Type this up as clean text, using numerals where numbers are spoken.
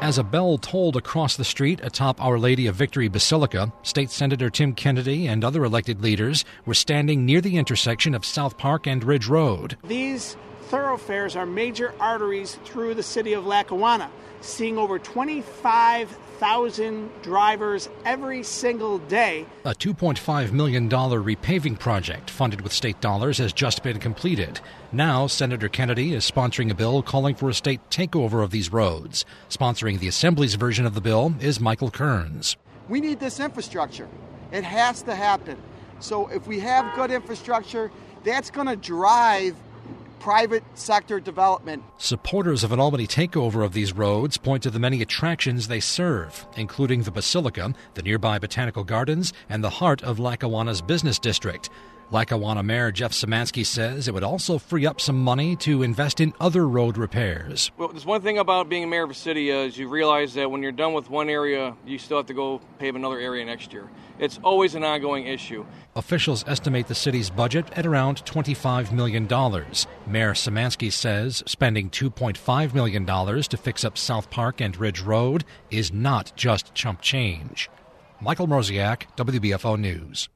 As a bell tolled across the street atop Our Lady of Victory Basilica, State Senator Tim Kennedy and other elected leaders were standing near the intersection of South Park and Ridge Road. These thoroughfares are major arteries through the city of Lackawanna, seeing over 25,000 drivers every single day. A $2.5 million repaving project funded with state dollars has just been completed. Now, Senator Kennedy is sponsoring a bill calling for a state takeover of these roads. Sponsoring the Assembly's version of the bill is Michael Kearns. We need this infrastructure. It has to happen. So if we have good infrastructure, that's going to drive private sector development. Supporters of an Albany takeover of these roads point to the many attractions they serve, including the Basilica, the nearby Botanical Gardens, and the heart of Lackawanna's business district. Lackawanna Mayor Jeff Szymanski says it would also free up some money to invest in other road repairs. Well, there's one thing about being a mayor of a city is you realize that when you're done with one area, you still have to go pave another area next year. It's always an ongoing issue. Officials estimate the city's budget at around $25 million. Mayor Szymanski says spending $2.5 million to fix up South Park and Ridge Road is not just chump change. Michael Mroziak, WBFO News.